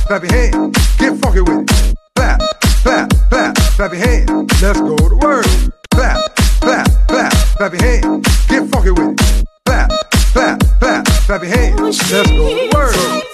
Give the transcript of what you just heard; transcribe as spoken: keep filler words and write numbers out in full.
clap your hands, get funky with it. Clap, clap, clap, clap your hands, let's go to work. Clap, clap, clap, clap your hands, get funky with it. Clap, clap, clap, clap your hands, let's go to work.